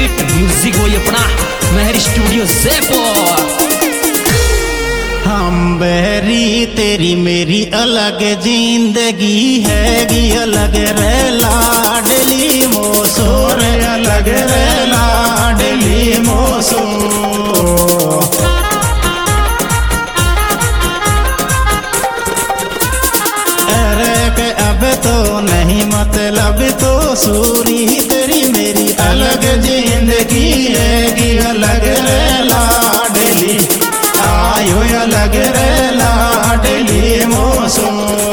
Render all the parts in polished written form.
Sweet music वही अपना महर studio Jaipur. हम बहरी तेरी मेरी अलग जिंदगी हैगी, अलग रे लाडली मोसो रे, अलग रे लाडली मोसो। अरे के अब तो नहीं मतलब तो सूरी तेरी मेरी अलग जिंदगी हैगी, अलग रे लाडली आयो अलग रे लाडली मोसो।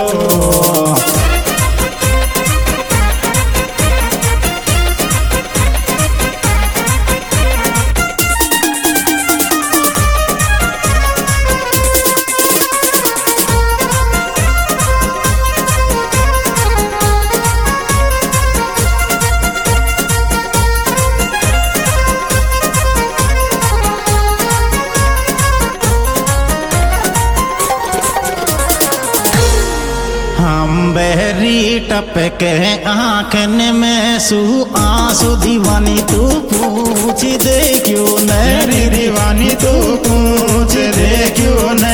हम बहरी टपके आँखन में सू आंसू दीवानी तू पूछ दे क्यों मेरी दीवानी तू पूछ दे क्यों न।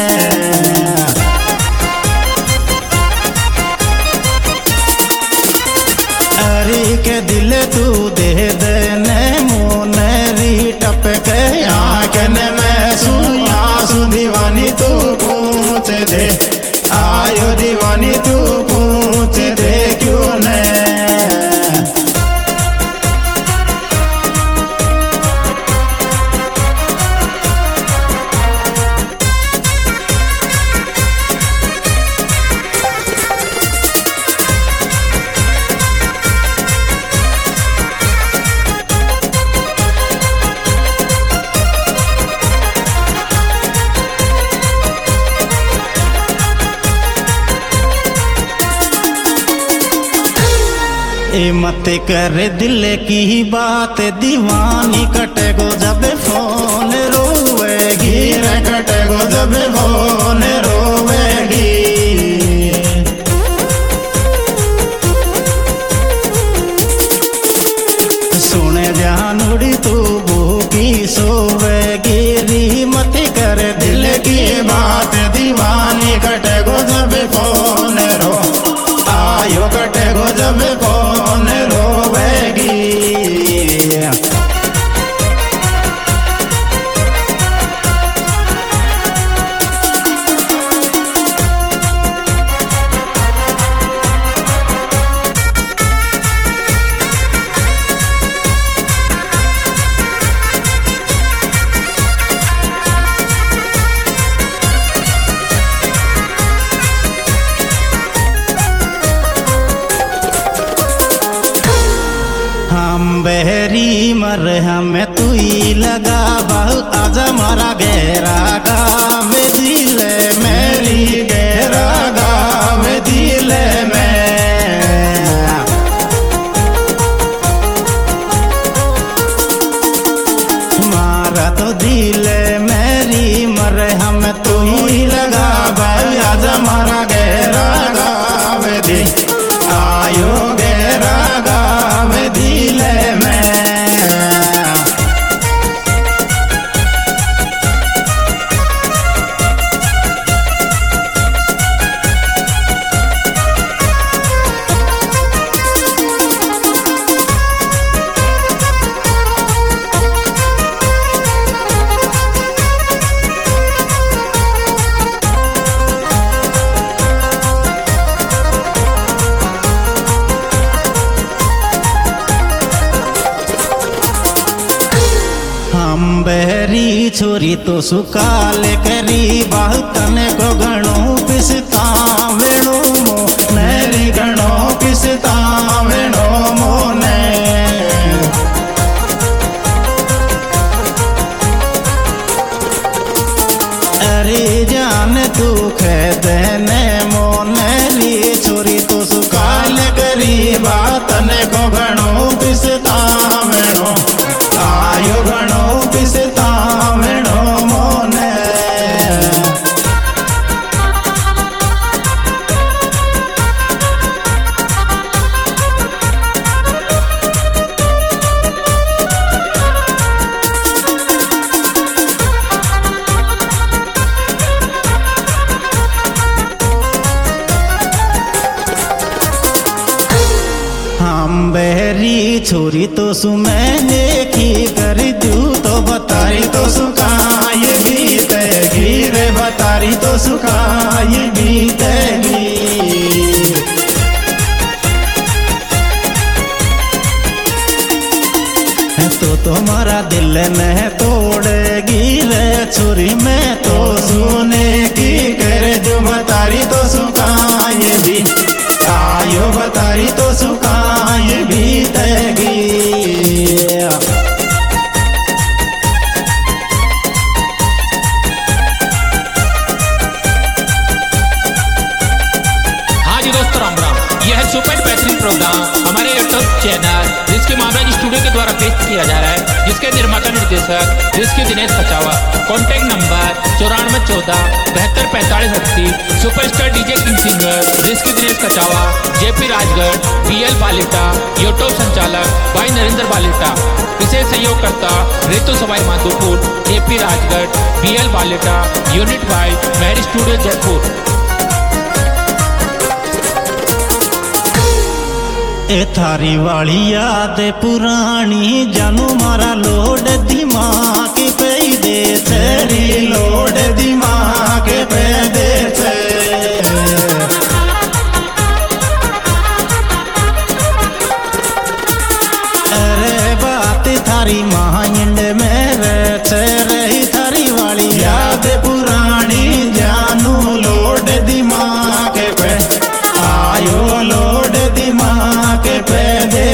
अरे के दिल तू दे देने मोनरी टपके आँखन में सू आंसू दीवानी तू पूछ दे, आयो दीवानी तू पूछ दे क्यों न। ए मत कर दिल की बात दीवानी कटे गो जब फोन रोवेगी रे, कटे गो जब फोन रोवेगी। सुने जानुड़ी तू भूखी सोवेगी री, मत कर दिल की बात दीवानी कटे गो जब फोन रो, आयो कटे गो जब फोन रोवेगी। हम बहरी मर हमें तू ही लगा बहु आजा मारा गहरा गाँव दिल मेरी गहरा गाँव दिल में। मारा तो दिल मेरी मर हमें तू ही लगा बहु आजा मारा गहरा गाँव दिल, आयो गहरा गाँव दिल में। हम बहरी छोरी तो सुकाल करी बहुतन को गणो पिसता वेणो मो मेरी गणो पिसता वेणो मोने। अरे जान तू खेदने मोनेरी छोरी तो सुकाल करी बातन को गणो पिसता वेणो, आयो गणो पिसता वेणो मोने। छोरी तो सु मैंने की कर दू तो बतारी तो सुखाए बीतेगी रे बतारी तो सुखाए बीतेगी तो तुम्हारा दिल में तोड़ेगी रे छोरी में तो सुने की कर जो बतारी तो सुखाए भी आयो बतारी तो सुखाए बीतेगी यह सुपर बेहतरीन प्रोग्राम हमारे यूट्यूब चैनल जिसके महाराज स्टूडियो के द्वारा पेश किया जा रहा है, जिसके निर्माता निर्देशक जिसके Dinesh Kachawa. Contact number 9414 72 45 80। Superstar DJ king singer जिसके Dinesh Kachawa. JP Rajgarh, PL Balita. YouTube संचालक भाई नरेंद्र बालिटा। विशेष सहयोगकर्ता Ritu Sawai Madhopur, JP Rajgarh, PL Balita. Unit by Mahar studio Jaipur. ए थारी वाली याद पुरानी जानू मारा लोड दिमाग पे दे तेरी लोड दिमाग पे दे अरे बात थारी माइंड में रही थारी वाली याद पुरानी जानू लोड दिमाग पे आयो लोड दिमाग पे दे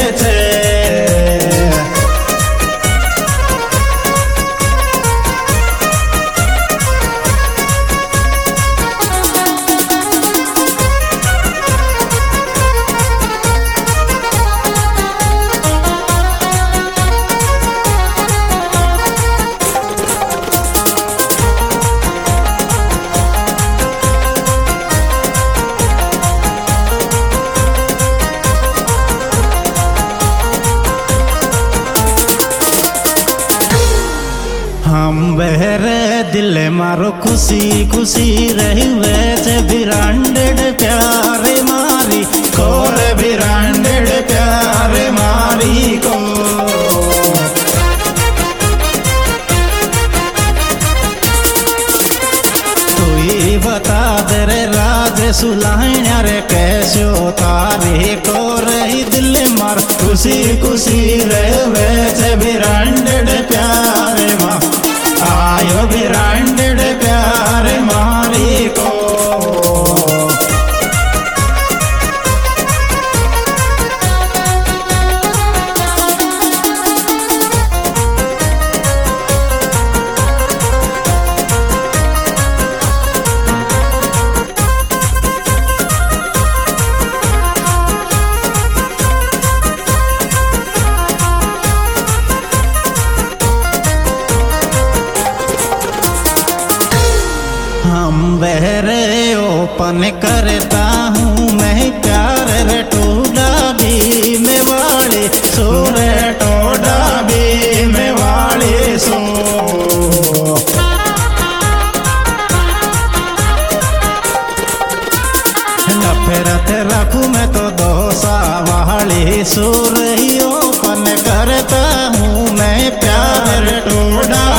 हम बहरे दिल मारो खुशी खुशी रही वैसे बिरांडेड प्यारे मारी कोर बिरांडेड प्यारे मारी को तू ही बता दे रे राज सुलाइना रे कैसे तारे को रही दिल मार खुशी खुशी रहे वैसे बिरांडेड प्यारे माँ आयो बिरांडेड प्यार मारी को हम बहरे ओपन करता हूँ मैं प्यार रे टोडा भी में वाले सो रे टोडा भी में वाले सो नफरत रखूँ मैं तो दोसा वाले सो रही ओपन करता हूँ मैं प्यार रे टोडा